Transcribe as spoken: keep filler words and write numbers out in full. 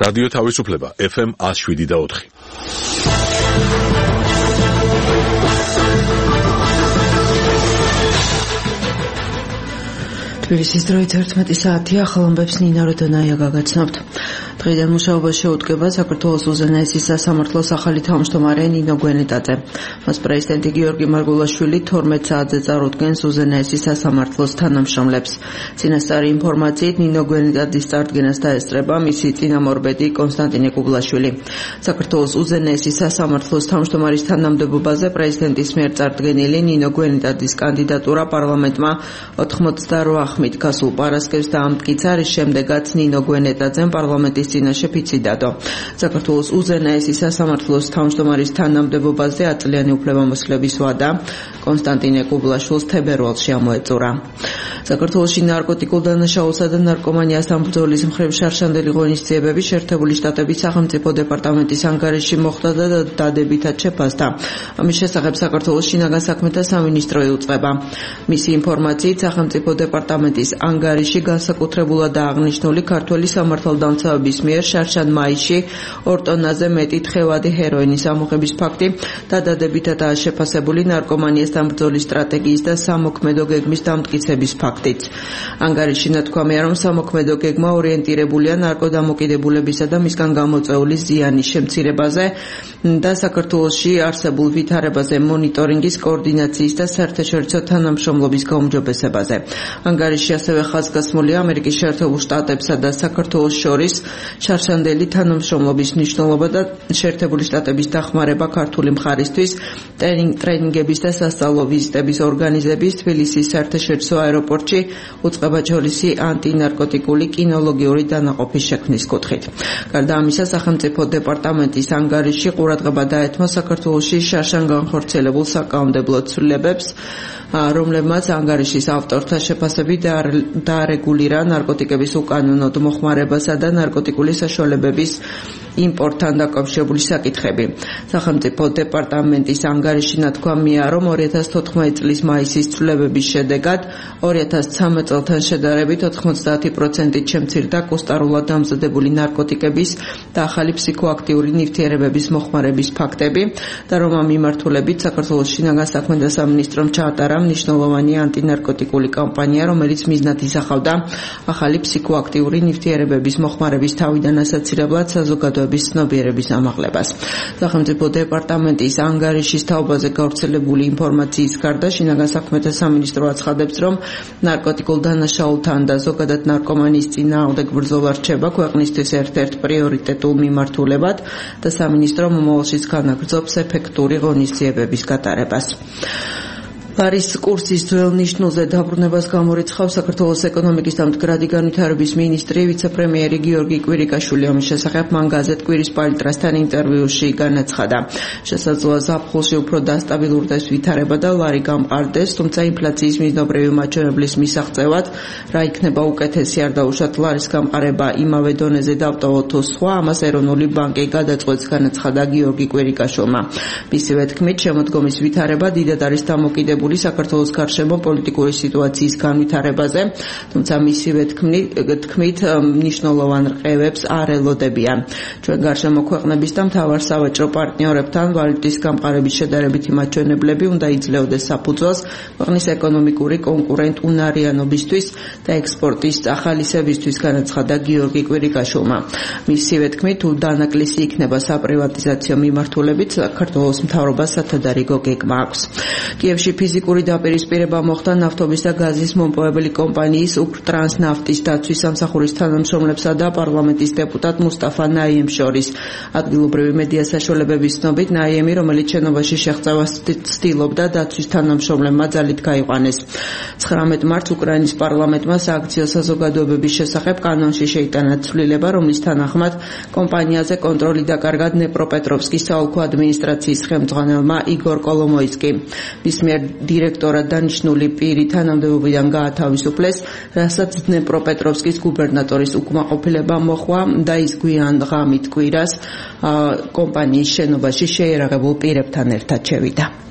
რადიო თავისუფლება ეფ ემ one oh seven და four. თბილისის დროით ერთმეტი საათია, ახალამბებს ნინა როდონაია გაგაცნობთ. დღიდან მუშაობა შეუდგება საქართველოს უზენაესი სასამართლოს ახალი თავმჯდომარე ნინო გვენეტაძე. მას პრეზიდენტი გიორგი მარგულაშვილი თორმეტ საათზე წარუდგენს უზენაესი სასამართლოს თანამშრომლებს. წინასწარი ინფორმაციით ნინო გვენეტაძის წარდგენას დაესწრება მისი წინამორბედი კონსტანტინე კუბლაშვილი. საქართველოს უზენაესი სასამართლოს თავმჯდომარის თანამდებობაზე პრეზიდენტის მიერ წარდგენილი ნინო გვენეტაძის კანდიდატურა პარლამენტმა ოთხმოცდაოთხ ხმით გასულ პარასკევს დაამტკიცა, რის შემდეგაც ნინო გვენეტაძემ პარლამენტის წინაშე ფიცი დადო. საქართველოს უზენაესი სასამართლოს თავმჯდომარის თანამდებობაზე ათწლიანი უფლებამოსილების ვადა კონსტანტინე კუბლაშვილს თებერვალში ამოეწურა. საქართველოში ნარკოტიკულ დანაშაულსა და ნარკომანიას ამბრძოლის მხრივ შარშანდელი ღონისძიებები შეერთებული შტატების სახელმწიფო დეპარტამენტის ანგარიში მოხდა და დადებითად შეფასდა. ამის შესახებ საქართველოს შინაგან საქმეთა სამინისტრო იუწყება. მისი ინფორმაციით სახელმწიფო დეპარტამენტის ანგარიში განსაკუთრებულად აღნიშნული ქართველი სამართალდამცავების მიერ შარშან მაისში ორ ტონაზე მეტი თხევადი ჰეროინის ამოღების ფაქტი და დადებითადაა შეფასებული ნარკომანიას დამბრძოლის სტრატეგიის და სამოქმედო გეგმის დამტკიცების ფაქტიც. ანგარიში ნათქვამია, რომ სამოქმედო გეგმა ორიენტირებულია ნარკოდამოკიდებულებისა და მისგან გამოწვეული ზიანის შემცირებაზე და საქართველოში არსებულ ვითარებაზე, მონიტორინგის, კოორდინაციის და საერთაშორისო თანამშრომლობის გაუმჯობესებაზე. ანგარიში ასევე ხაზგასმულია ამერიკის შეერთებულ შტატებსა და საქართველოს შორის შარშანდელი თანამშრომლობის მნიშვნელობა და შეერთებული შტატების დახმარება ქართული მხარისთვის ტრენინგების და სასწავლო ვიზიტების ორგანიზების თბილისის საერთაშორისო აეროპორტში უწყებაჩოლისი ანტინარკოტიკული კინოლოგიური დანაყოფის შექმნის კუთხით. გარდა ამისა, სახელმწიფო დეპარტამენტის ანგარიში ყურადღება დაეთმო საქართველოში შარშან განხორციელებულ საკანონმდებლო ცვლილებებს, რომლებმაც ანგარიშის ავტორთა შეფასებით დაარეგულირა ნარკოტიკების უკანონოდ მოხმარებასა და ნარკოტიკული საშუალებების იმპორტთან დაკავშირებული საკითხები. სახელმწიფო დეპარტამენტის ანგარიში ნათქვამია, რომ ორი ათას თოთხმეტი წლის მაისის ცვლილებების შედეგად ორი ათას ცხრამეტ წელთან შედარებით ოთხმოცდაათი პროცენტით შემცირდა კუსტარულად დამზადებული ნარკოტიკების და ახალი ფსიქოაქტიური ნივთიერებების მოხმარების ფაქტები და რომ ამ მიმართულებით საქართველოს შინაგან საქმეთა სამინისტრომ ჩაატარა მნიშვნელოვანი ანტინარკოტიკული კამპანია, რომელიც მიზნად ისახავდა ახალი ფსიქოაქტიური ნივთიერებების მოხმარების თავიდან ასაცილებლად საზოგადოების ცნობიერების ამაღლებას. სახელმწიფო დეპარტამენტის ანგარიშის თაობაზე გავრცელებული ინფორმაციის გარდა შინაგან საქმეთა სამინისტრო აცხადებს, რომ ნარკოტიკულ დანაშაულთან და ზოგადად ნარკომანიის წინააღმდეგ ბრძოლა რჩება ქვეყნისთვის ერთ-ერთ პრიორიტეტულ მიმართულებად და სამინისტრო მომავალშიც განაგრძობს ეფექტური ღონისძიებების გატარებას. ლარის კურსის ძველ ნიშნულზე დაბრუნებას გამორიცხავს საქართველოს ეკონომიკის და მდგრადი განვითარების მინისტრი ვიცე-პრემიერი გიორგი კვირიკაშვილი. ამის შესახებ მან გაზეთ კვირის პალიტრასთან ინტერვიუში განაცხადა. შესაძლოა ზაფხულში უფრო დასტაბილურდეს ვითარება და ლარი გამყარდეს, თუმცა ინფლაციის მიზნობრივი მაჩვენებლის მისაღწევად რა იქნება უკეთესი, არ დაუშვათ ლარის გამყარება იმავე დონეზე დავტოვოთ თუ სხვა, ამას ეროვნული ბანკი გადაწყვეტს, განაცხადა გიორგი კვირიკაშვილმა. მისივე თქმით, შემოდგომის ვითარება დიდად არის დამოკიდებული საქართველოს გარშემო პოლიტიკური სიტუაციის განვითარებაზე, თუმცა მისივე თქმით მნიშვნელოვან რყევებს არ ელოდებიან. ჩვენ გარშემო ქვეყნების და მთავარ სავაჭრო პარტნიორებთან ვალუტის გამყარების შედარებითი მაჩვენებლები უნდა იძლეოდეს საფუძველს ქვეყნის ეკონომიკური კონკურენტუნარიანობისთვის და ექსპორტის ახალისებისთვის, განაცხადა გიორგი კვირიკაშვილმა. მისივე თქმით, თუ დანაკლისი იქნება საპრივატიზაციო მიმართულებით, საქართველოს მთავრობას სათადარიგო გეგმა აქვს. კიევში ფიზიკური დაპირისპირება მოხდა ნავთობის და გაზის მომპოვებელი კომპანიის უკრტრანსნაფტის დაცვის სამსახურის თანამშრომლებსა და პარლამენტის დეპუტატ მუსტაფა ნაიემს შორის. ადგილობრივი მედია საშუალებების ცნობით, ნაიემი, რომელიც შენობაში შეღწევას ცდილობდა, დაცვის თანამშრომლებმა ძალით გაიყვანეს. ცხრამეტ მარტს უკრაინის პარლამენტმა სააქციო საზოგადოებების შესახებ კანონში შეიტანა ცვლილება, რომლის თანახმად კომპანიაზე კონტროლი დაკარგა დნეპროპეტროვსკის საოლქო ადმინისტრაციის ხელმძღვანელმა იგორ კოლომოისკიმ. მის მიერ დირექტორად დანიშნული პირი თანამდებობიდან გაათავისუფლეს, რასაც დნეპროპეტროვსკის გუბერნატორის უკმაყოფილება მოჰყვა და ის გვიან ღამით კვირას კომპანიის შენობაში შეიარაღებულ პირებთან ერთად შევიდა.